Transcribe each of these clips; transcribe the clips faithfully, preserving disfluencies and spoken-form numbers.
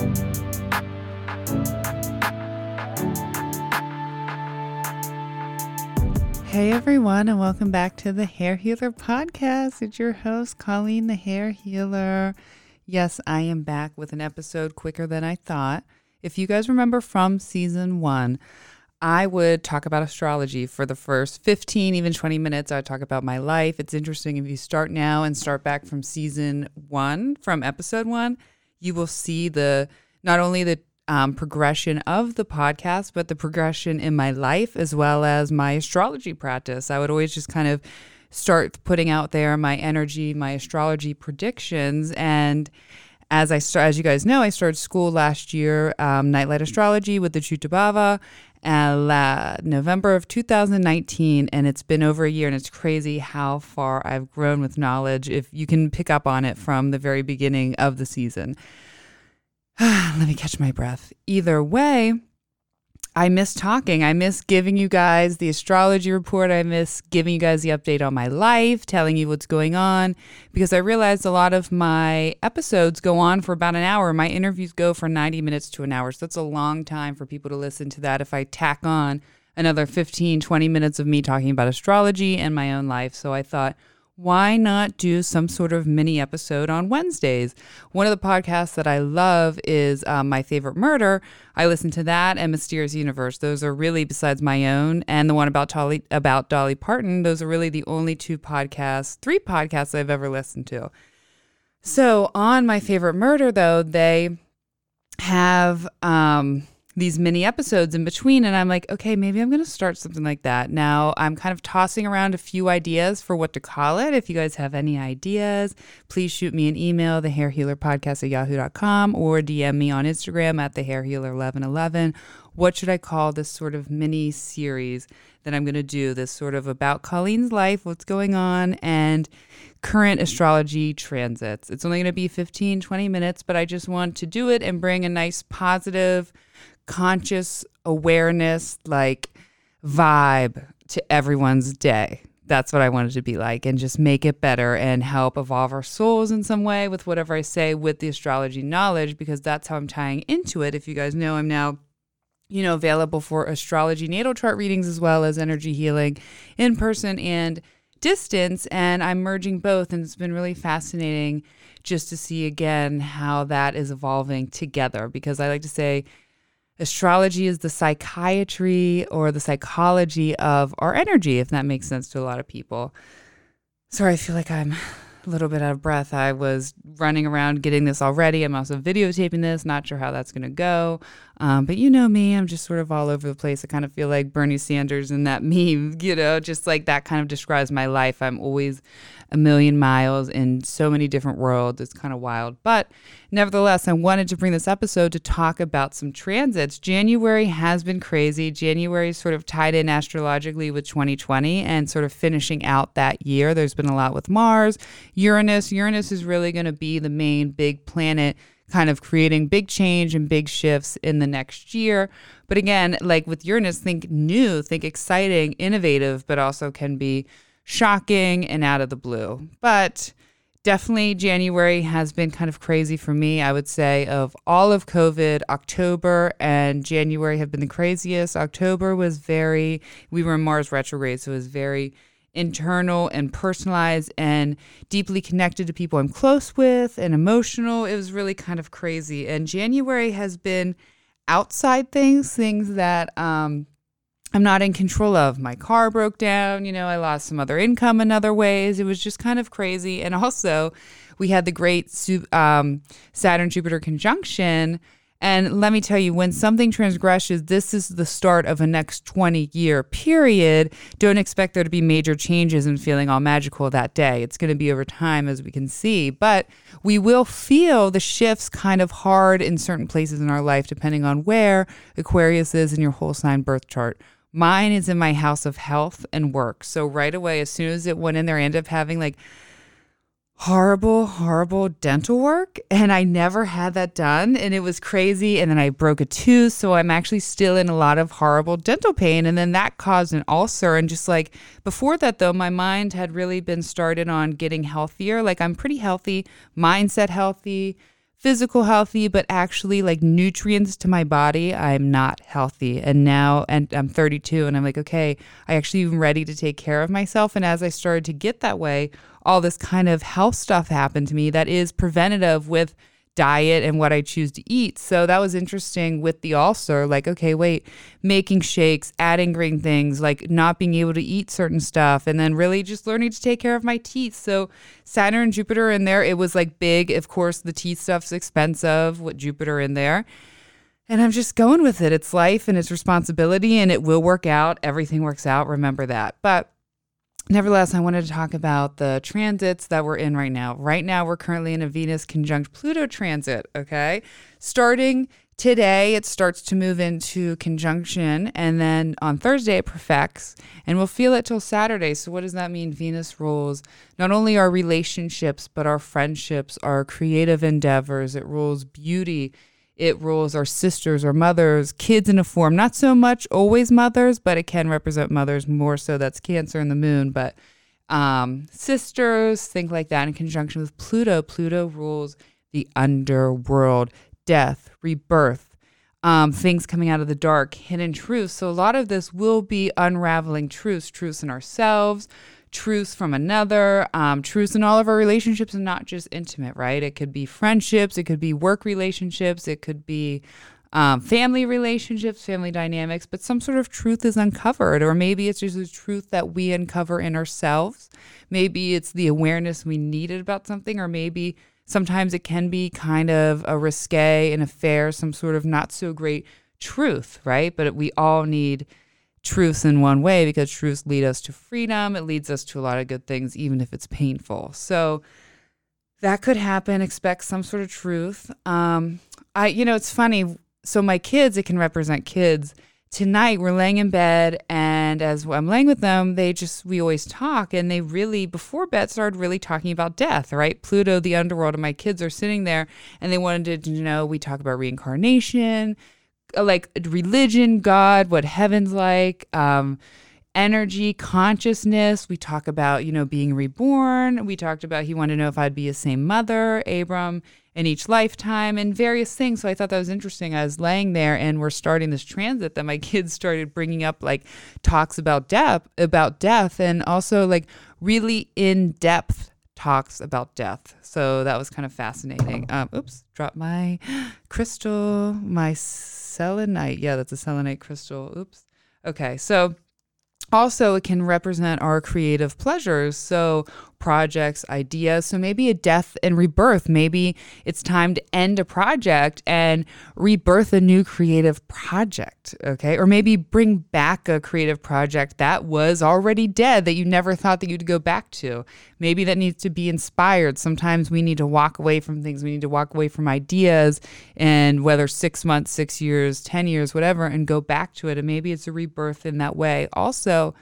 Hey everyone, and welcome back to the Hair Healer Podcast. It's your host, Colleen the Hair Healer. Yes, I am back with an episode quicker than I thought. If you guys remember from season one, I would talk about astrology for the first fifteen, even twenty minutes. I would talk about my life. It's interesting if you start now and start back from season one, from episode one, you will see the not only the Um, progression of the podcast, but the progression in my life as well as my astrology practice. I would always just kind of start putting out there my energy, my astrology predictions. And as I start, as you guys know, I started school last year, um, Nightlight Astrology with the Chutabhava, uh, November of two thousand nineteen. And it's been over a year, and it's crazy how far I've grown with knowledge, if you can pick up on it from the very beginning of the season. Let me catch my breath. Either way, I miss talking. I miss giving you guys the astrology report. I miss giving you guys the update on my life, telling you what's going on, because I realized a lot of my episodes go on for about an hour. My interviews go for ninety minutes to an hour. So that's a long time for people to listen to that if I tack on another fifteen, twenty minutes of me talking about astrology and my own life. So I thought, why not do some sort of mini episode on Wednesdays? One of the podcasts that I love is um, My Favorite Murder. I listen to that and Mysterious Universe. Those are really, besides my own and the one about Dolly, about Dolly Parton, those are really the only two podcasts, three podcasts I've ever listened to. So on My Favorite Murder, though, they have um, these mini episodes in between, and I'm like, okay, maybe I'm going to start something like that. Now, I'm kind of tossing around a few ideas for what to call it. If you guys have any ideas, please shoot me an email, the hair healer podcast at yahoo dot com, or D M me on Instagram at the hair healer eleven eleven. What should I call this sort of mini series that I'm going to do? This sort of about Colleen's life, what's going on, and current astrology transits. It's only going to be fifteen, twenty minutes, but I just want to do it and bring a nice positive, conscious awareness, like vibe to everyone's day. That's what I want it to be like, and just make it better and help evolve our souls in some way with whatever I say with the astrology knowledge, because that's how I'm tying into it. If you guys know, I'm now, you know, available for astrology natal chart readings as well as energy healing in person and distance, and I'm merging both, and it's been really fascinating just to see again how that is evolving together, because I like to say astrology is the psychiatry or the psychology of our energy, if that makes sense to a lot of people. Sorry, I feel like I'm a little bit out of breath. I was running around getting this already. I'm also videotaping this, not sure how that's going to go. Um, but you know me, I'm just sort of all over the place. I kind of feel like Bernie Sanders in that meme, you know, just like that kind of describes my life. I'm always a million miles in so many different worlds. It's kind of wild. But nevertheless, I wanted to bring this episode to talk about some transits. January has been crazy. January is sort of tied in astrologically with twenty twenty and sort of finishing out that year. There's been a lot with Mars, Uranus. Uranus is really going to be the main big planet kind of creating big change and big shifts in the next year. But again, like with Uranus, think new, think exciting, innovative, but also can be shocking and out of the blue. But definitely January has been kind of crazy for me. I would say of all of COVID, October and January have been the craziest. October was very, we were in Mars retrograde, so it was very internal and personalized and deeply connected to people I'm close with and emotional. It was really kind of crazy. And January has been outside things, things that um, I'm not in control of. My car broke down, you know, I lost some other income in other ways. It was just kind of crazy. And also we had the great um, Saturn-Jupiter conjunction. And let me tell you, when something transgresses, this is the start of a next twenty-year period. Don't expect there to be major changes and feeling all magical that day. It's going to be over time, as we can see. But we will feel the shifts kind of hard in certain places in our life, depending on where Aquarius is in your whole sign birth chart. Mine is in my house of health and work. So right away, as soon as it went in there, I ended up having like horrible, horrible dental work. And I never had that done. And it was crazy. And then I broke a tooth. So I'm actually still in a lot of horrible dental pain. And then that caused an ulcer. And just like before that, though, my mind had really been started on getting healthier. Like I'm pretty healthy, mindset healthy, physical healthy, but actually like nutrients to my body, I'm not healthy. And now, and I'm thirty-two and I'm like, okay, I actually am ready to take care of myself. And as I started to get that way, all this kind of health stuff happened to me that is preventative with diet and what I choose to eat. So that was interesting with the ulcer, like, okay, wait, making shakes, adding green things, like not being able to eat certain stuff, and then really just learning to take care of my teeth. So Saturn and Jupiter in there, it was like big. Of course, the teeth stuff's expensive with Jupiter in there. And I'm just going with it. It's life and it's responsibility and it will work out. Everything works out. Remember that. But nevertheless, I wanted to talk about the transits that we're in right now. Right now, we're currently in a Venus conjunct Pluto transit, okay? Starting today, it starts to move into conjunction, and then on Thursday, it perfects, and we'll feel it till Saturday. So what does that mean? Venus rules not only our relationships, but our friendships, our creative endeavors. It rules beauty. It rules our sisters or mothers, kids in a form, not so much always mothers, but it can represent mothers more so. That's Cancer in the moon, but um, sisters, think like that in conjunction with Pluto. Pluto rules the underworld, death, rebirth, um, things coming out of the dark, hidden truths. So a lot of this will be unraveling truths, truths in ourselves, truths from another, um, truths in all of our relationships, and not just intimate, right? It could be friendships, it could be work relationships, it could be um, family relationships, family dynamics, but some sort of truth is uncovered, or maybe it's just a truth that we uncover in ourselves. Maybe it's the awareness we needed about something, or maybe sometimes it can be kind of a risque, an affair, some sort of not so great truth, right? But we all need truths in one way, because truths lead us to freedom. It leads us to a lot of good things, even if it's painful. So that could happen. Expect some sort of truth. Um, I, you know, it's funny. So my kids, it can represent kids. Tonight we're laying in bed, and as I'm laying with them, they just, we always talk, and they really, before bed, started really talking about death, right? Pluto, the underworld, and my kids are sitting there, and they wanted to know, we talk about reincarnation, like religion, God, what heaven's like, um, energy, consciousness. We talk about, you know, being reborn. We talked about, he wanted to know if I'd be a same mother, Abram, in each lifetime, and various things. So I thought that was interesting. I was laying there and we're starting this transit that my kids started bringing up, like talks about death, about death, and also like really in-depth talks about death. So that was kind of fascinating. Um, oops, dropped my crystal, my selenite. Yeah, that's a selenite crystal. Oops. Okay, so also it can represent our creative pleasures. So projects, ideas. So maybe a death and rebirth. Maybe it's time to end a project and rebirth a new creative project. Okay. Or maybe bring back a creative project that was already dead that you never thought that you'd go back to. Maybe that needs to be inspired. Sometimes we need to walk away from things. We need to walk away from ideas, and whether six months, six years, ten years, whatever, and go back to it. And maybe it's a rebirth in that way. Also,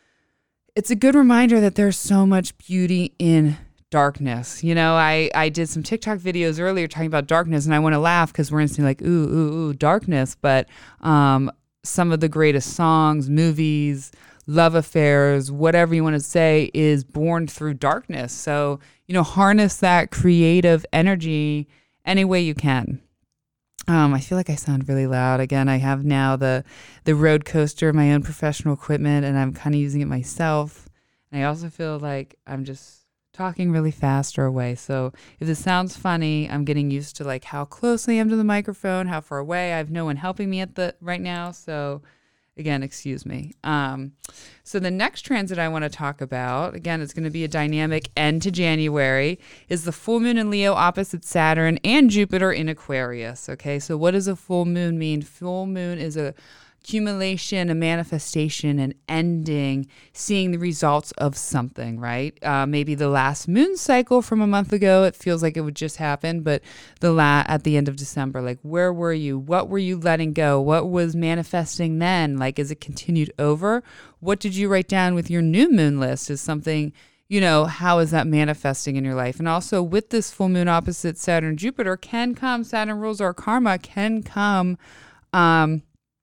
it's a good reminder that there's so much beauty in darkness. You know, I, I did some TikTok videos earlier talking about darkness, and I want to laugh because we're instantly like, ooh, ooh, ooh, darkness. But um, some of the greatest songs, movies, love affairs, whatever you want to say, is born through darkness. So, you know, harness that creative energy any way you can. Um, I feel like I sound really loud. Again, I have now the the road coaster, my own professional equipment, and I'm kind of using it myself. And I also feel like I'm just talking really fast or away. So if this sounds funny, I'm getting used to like how close I am to the microphone, how far away. I have no one helping me at the right now. So again, excuse me. Um, so the next transit I want to talk about, again, it's going to be a dynamic end to January, is the full moon in Leo opposite Saturn and Jupiter in Aquarius. Okay, so what does a full moon mean? Full moon is a accumulation, a manifestation, an ending, seeing the results of something, right? Uh, maybe the last moon cycle from a month ago, it feels like it would just happen, but the la- at the end of December, like where were you? What were you letting go? What was manifesting then? Like, is it continued over? What did you write down with your new moon list? Is something, you know, how is that manifesting in your life? And also with this full moon opposite Saturn, Jupiter can come, Saturn rules our karma, can come, um,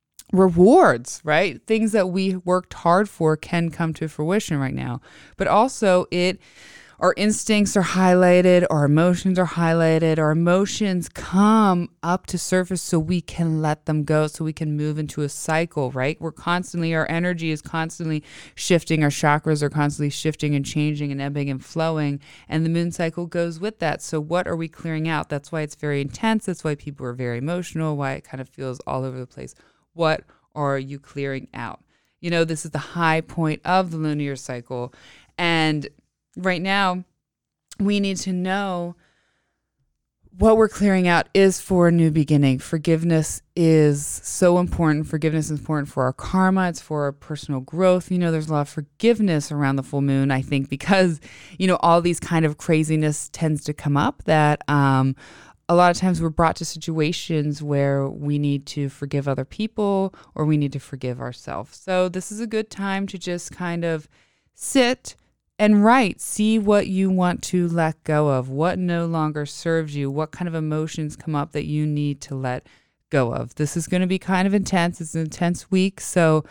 rewards, right? Things that we worked hard for can come to fruition right now. But also it, our instincts are highlighted, our emotions are highlighted, our emotions come up to surface so we can let them go, so we can move into a cycle, right? We're constantly, our energy is constantly shifting, our chakras are constantly shifting and changing and ebbing and flowing, and the moon cycle goes with that. So what are we clearing out? That's why it's very intense. That's why people are very emotional, why it kind of feels all over the place. What are you clearing out? You know, this is the high point of the lunar cycle, and right now, we need to know what we're clearing out is for a new beginning. Forgiveness is so important. Forgiveness is important for our karma. It's for our personal growth. You know, there's a lot of forgiveness around the full moon, I think, because, you know, all these kind of craziness tends to come up that um, a lot of times we're brought to situations where we need to forgive other people or we need to forgive ourselves. So this is a good time to just kind of sit and write, see what you want to let go of, what no longer serves you, what kind of emotions come up that you need to let go of. This is going to be kind of intense. It's an intense week, so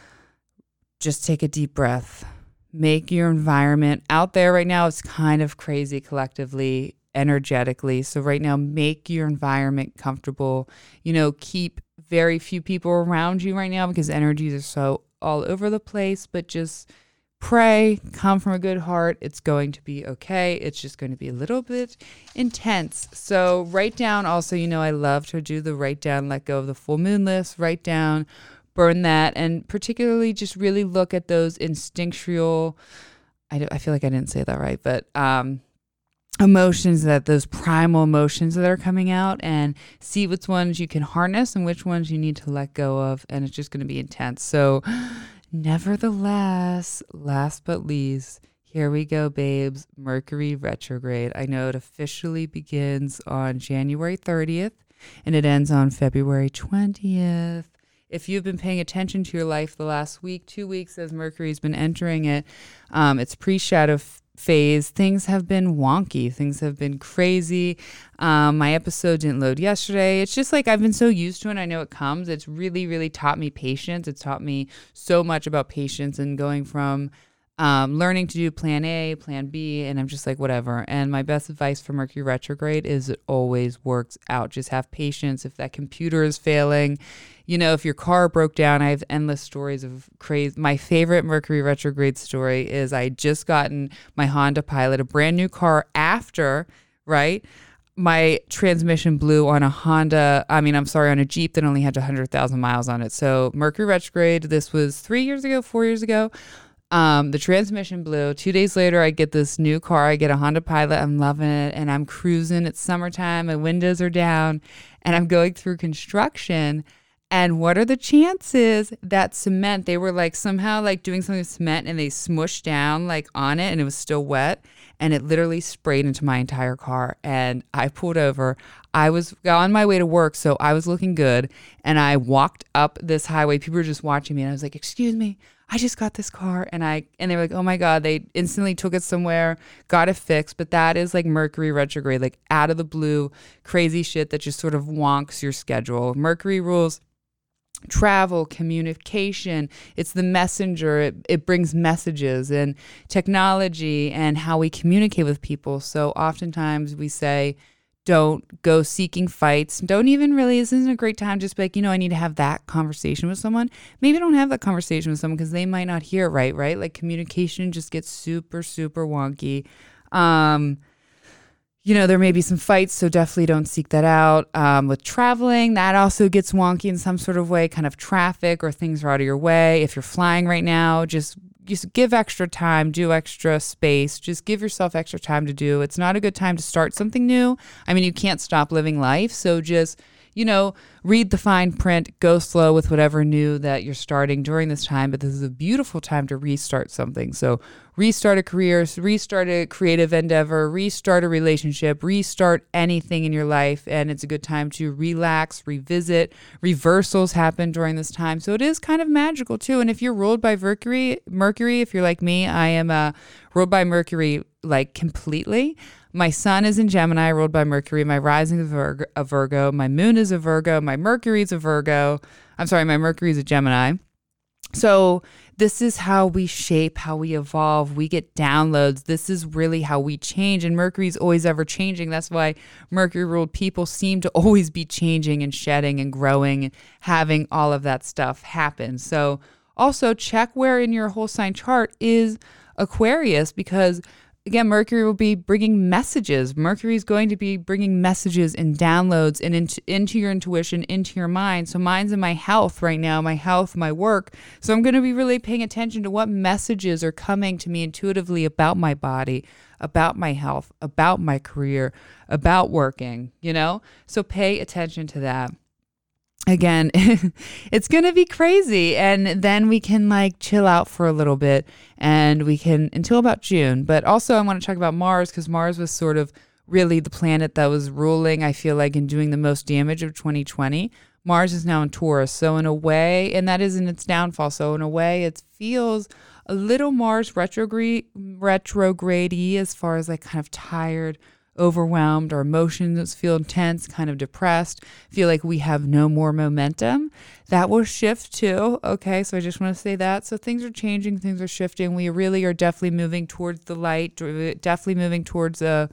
just take a deep breath. Make your environment out there right now. It's kind of crazy collectively, energetically. So right now, make your environment comfortable. You know, keep very few people around you right now because energies are so all over the place, but just pray, come from a good heart. It's going to be okay. It's just going to be a little bit intense. So write down also, you know, I love to do the write down, let go of the full moon list, write down, burn that, and particularly just really look at those instinctual, I, do, I feel like I didn't say that right, but um, emotions, that those primal emotions that are coming out, and see which ones you can harness and which ones you need to let go of. And it's just going to be intense. So nevertheless, last but least, here we go, babes. Mercury retrograde. I know it officially begins on January thirtieth and it ends on February twentieth. If you've been paying attention to your life the last week, two weeks as Mercury's been entering it, um, it's pre-shadow f- phase. Things have been wonky. Things have been crazy. Um, my episode didn't load yesterday. It's just like I've been so used to it. I know it comes. It's really, really taught me patience. It's taught me so much about patience and going from um, learning to do plan A, plan B, and I'm just like, whatever. And my best advice for Mercury retrograde is it always works out. Just have patience. If that computer is failing, you know, if your car broke down, I have endless stories of crazy. My favorite Mercury retrograde story is I just gotten my Honda Pilot, a brand new car after, right? My transmission blew on a Honda, I mean, I'm sorry, on a Jeep that only had one hundred thousand miles on it. So Mercury retrograde, this was three years ago, four years ago. Um, the transmission blew. Two days later, I get this new car. I get a Honda Pilot. I'm loving it. And I'm cruising. It's summertime. My windows are down. And I'm going through construction. And what are the chances that cement, they were like somehow like doing something with cement and they smushed down like on it and it was still wet and it literally sprayed into my entire car. And I pulled over. I was on my way to work, so I was looking good. And I walked up this highway. People were just watching me and I was like, excuse me, I just got this car. And I and they were like, oh my God, they instantly took it somewhere, got it fixed. But that is like Mercury retrograde, like out of the blue, crazy shit that just sort of wonks your schedule. Mercury rules travel, communication. It's the messenger. It, it brings messages and technology and how we communicate with people. So oftentimes we say, don't go seeking fights. Don't even really, this isn't a great time. Just be like, you know, I need to have that conversation with someone. Maybe don't have that conversation with someone because they might not hear it right, right? Like communication just gets super, super wonky. Um, You know, there may be some fights, so definitely don't seek that out. Um, with traveling, that also gets wonky in some sort of way, kind of traffic or things are out of your way. If you're flying right now, just just give extra time, do extra space, just give yourself extra time to do. It's not a good time to start something new. I mean, you can't stop living life, so just, you know, read the fine print, go slow with whatever new that you're starting during this time. But this is a beautiful time to restart something. So restart a career, restart a creative endeavor, restart a relationship, restart anything in your life. And it's a good time to relax, revisit. Reversals happen during this time. So it is kind of magical too. And if you're ruled by Mercury, Mercury, if you're like me, I am uh, ruled by Mercury like completely. My sun is in Gemini, ruled by Mercury. My rising is Virgo, a Virgo. My moon is a Virgo. My Mercury is a Virgo. I'm sorry, my Mercury is a Gemini. So this is how we shape, how we evolve. We get downloads. This is really how we change. And Mercury's always ever changing. That's why Mercury ruled people seem to always be changing and shedding and growing and having all of that stuff happen. So also check where in your whole sign chart is Aquarius, because again, Mercury will be bringing messages. Mercury is going to be bringing messages and downloads and into, into your intuition, into your mind. So mine's in my health right now, my health, my work. So I'm going to be really paying attention to what messages are coming to me intuitively about my body, about my health, about my career, about working, you know? So pay attention to that. Again, it's going to be crazy. And then we can like chill out for a little bit and we can until about June. But also I want to talk about Mars, because Mars was sort of really the planet that was ruling, I feel like, and doing the most damage of twenty twenty. Mars is now in Taurus. So in a way, and that is in its downfall. So in a way, it feels a little Mars retrograde, retrograde-y as far as like kind of tired, overwhelmed, our emotions feel intense, kind of depressed, feel like we have no more momentum. That will shift too. Okay, so I just want to say that. So things are changing, things are shifting. We really are definitely moving towards the light, definitely moving towards a,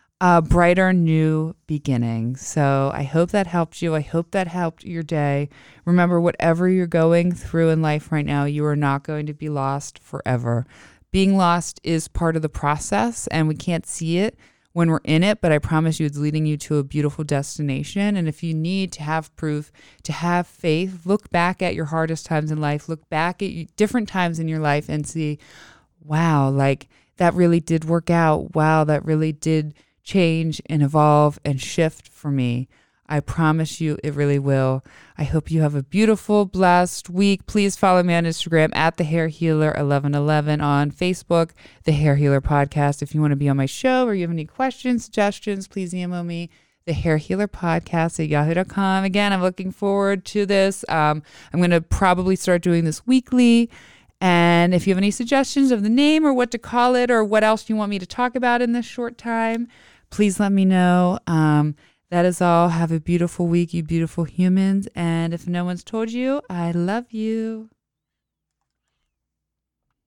a brighter new beginning. So I hope that helped you. I hope that helped your day. Remember, whatever you're going through in life right now, you are not going to be lost forever. Being lost is part of the process and we can't see it when we're in it, but I promise you it's leading you to a beautiful destination. And if you need to have proof, to have faith, look back at your hardest times in life, look back at different times in your life and see, wow, like that really did work out. Wow, that really did change and evolve and shift for me. I promise you it really will. I hope you have a beautiful, blessed week. Please follow me on Instagram at The Hair Healer eleven eleven, on Facebook, The Hair Healer Podcast. If you want to be on my show or you have any questions, suggestions, please email me, The Hair Healer Podcast at yahoo dot com. Again, I'm looking forward to this. Um, I'm going to probably start doing this weekly. And if you have any suggestions of the name or what to call it or what else you want me to talk about in this short time, please let me know. Um, That is all. Have a beautiful week, you beautiful humans. And if no one's told you, I love you.